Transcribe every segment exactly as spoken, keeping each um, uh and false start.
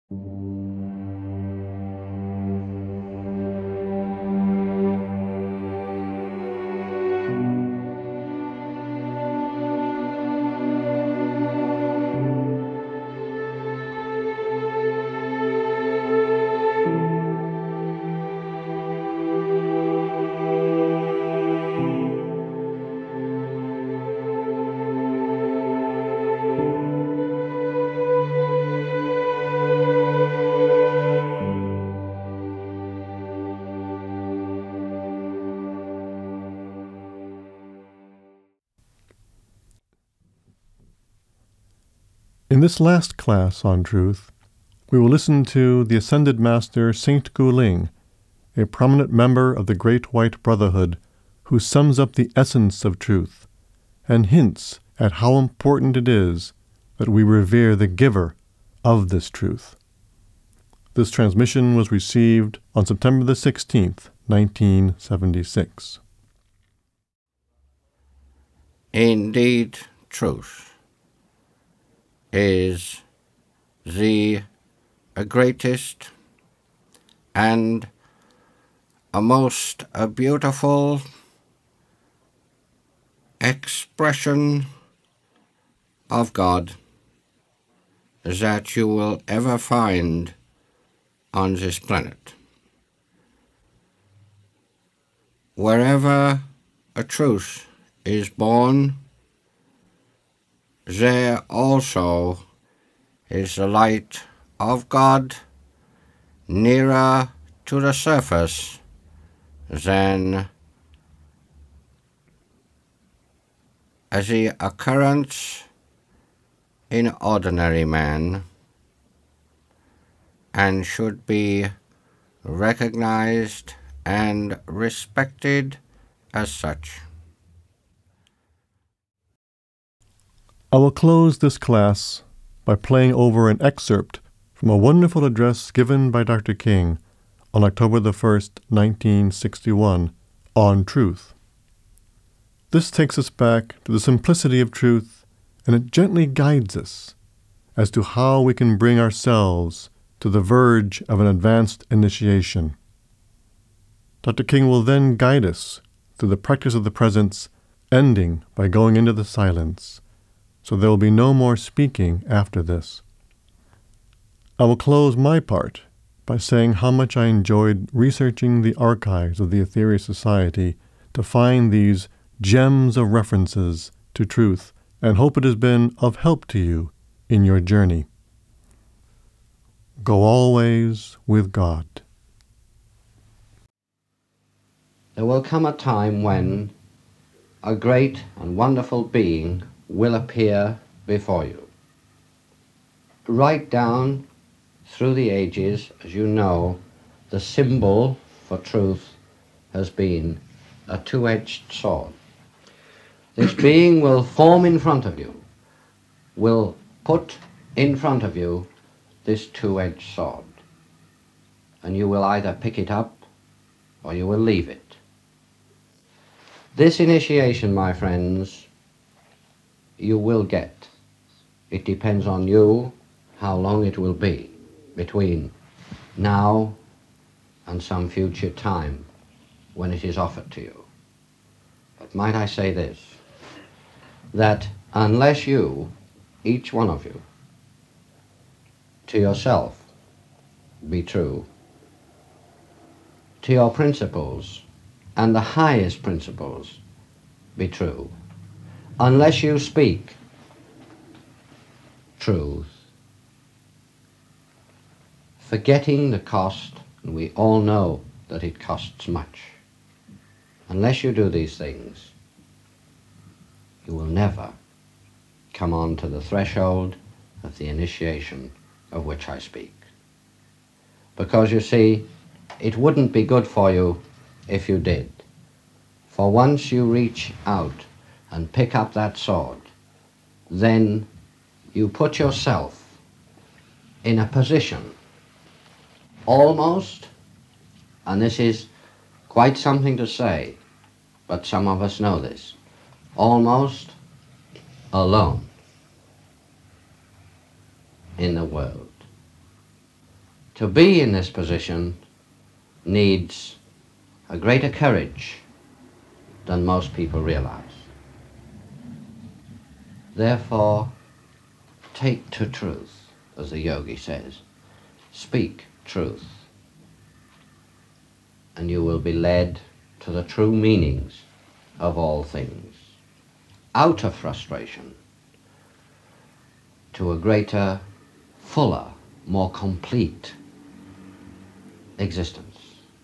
In this last class on truth, we will listen to the Ascended Master Saint Guling, a prominent member of the Great White Brotherhood, who sums up the essence of truth and hints at how important it is that we revere the giver of this truth. This transmission was received on September the sixteenth, nineteen seventy-six. Indeed, truth is the greatest and a most a beautiful expression of God that you will ever find on this planet. Wherever a truth is born, there also is the light of God nearer to the surface than as the occurrence in ordinary man, and should be recognized and respected as such. I will close this class by playing over an excerpt from a wonderful address given by Doctor King on October the first, nineteen sixty-one, on truth. This takes us back to the simplicity of truth, and it gently guides us as to how we can bring ourselves to the verge of an advanced initiation. Doctor King will then guide us through the practice of the presence, ending by going into the silence, so there will be no more speaking after this. I will close my part by saying how much I enjoyed researching the archives of the Aetherius Society to find these gems of references to truth, and hope it has been of help to you in your journey. Go always with God. There will come a time when a great and wonderful being will appear before you. Right down through the ages, as you know, the symbol for truth has been a two-edged sword. This being will form in front of you, will put in front of you this two-edged sword, and you will either pick it up or you will leave it. This initiation, my friends, you will get. It depends on you how long it will be between now and some future time when it is offered to you. But might I say this, that unless you, each one of you, to yourself be true, to your principles and the highest principles be true, unless you speak truth, forgetting the cost, and we all know that it costs much, unless you do these things, you will never come on to the threshold of the initiation of which I speak. Because you see, it wouldn't be good for you if you did. For once you reach out and pick up that sword, then you put yourself in a position almost, and this is quite something to say, but some of us know this, almost alone in the world. to be in this position needs a greater courage than most people realize. Therefore, take to truth, as the yogi says. Speak truth, and you will be led to the true meanings of all things, out of frustration, to a greater, fuller, more complete existence.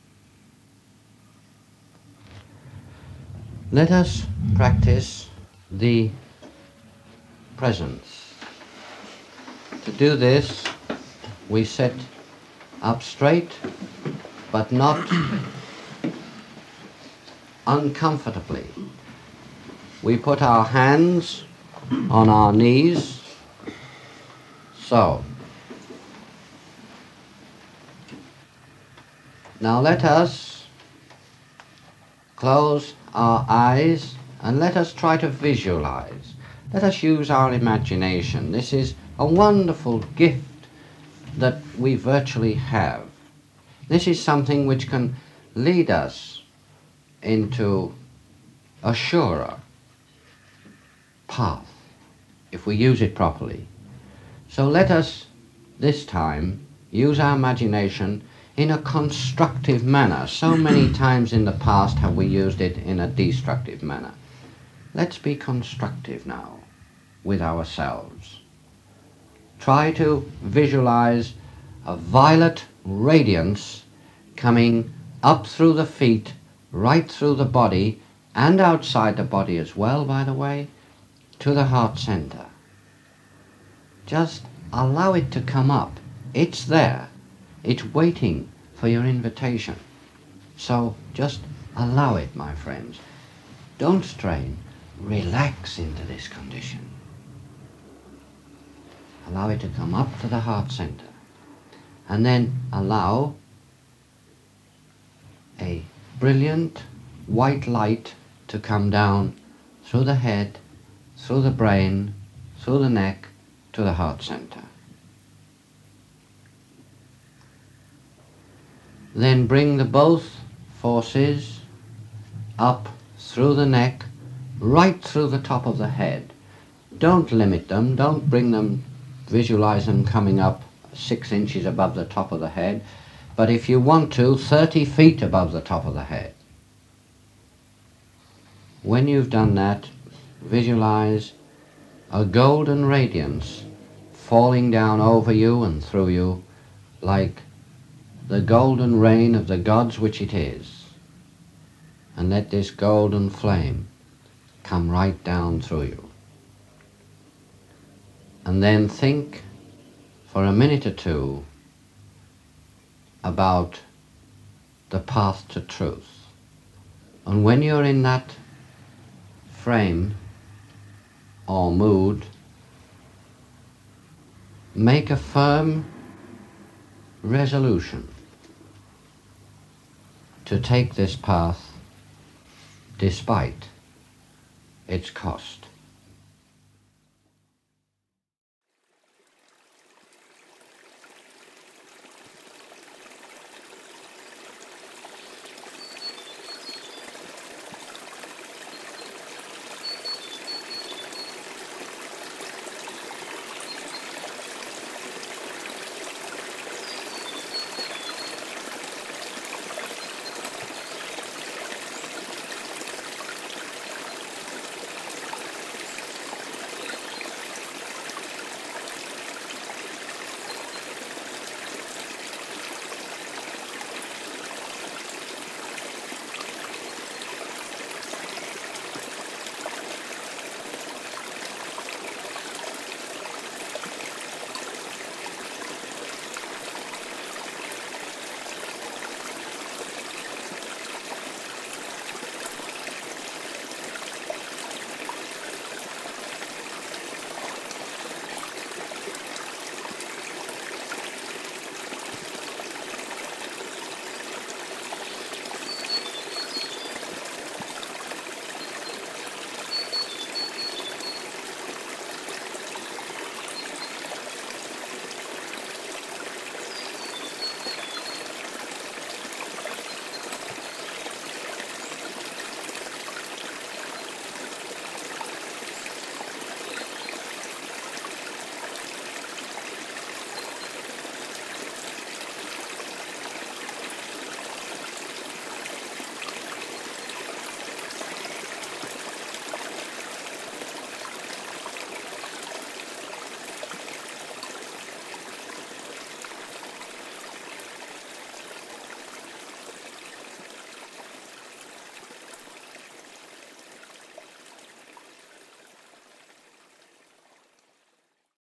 Let us practice the presence. To do this, we sit up straight, but not uncomfortably. We put our hands on our knees, so. Now let us close our eyes and let us try to visualize. Let us use our imagination. This is a wonderful gift that we virtually have. This is something which can lead us into a surer path if we use it properly. So let us this time use our imagination in a constructive manner. So many times in the past have we used it in a destructive manner. Let's be constructive now with ourselves. Try to visualize a violet radiance coming up through the feet, right through the body, and outside the body as well, by the way, to the heart center. Just allow it to come up. It's there. It's waiting for your invitation. So just allow it, my friends. Don't strain. Relax into this condition. Allow it to come up to the heart center. And then allow a brilliant white light to come down through the head, through the brain, through the neck, to the heart center. Then bring the both forces up through the neck, right through the top of the head. Don't limit them, don't bring them, visualize them coming up six inches above the top of the head, but if you want to, thirty feet above the top of the head. When you've done that, visualize a golden radiance falling down over you and through you like the golden rain of the gods which it is. And let this golden flame come right down through you. And then think for a minute or two about the path to truth. And when you're in that frame or mood, make a firm resolution to take this path despite its cost.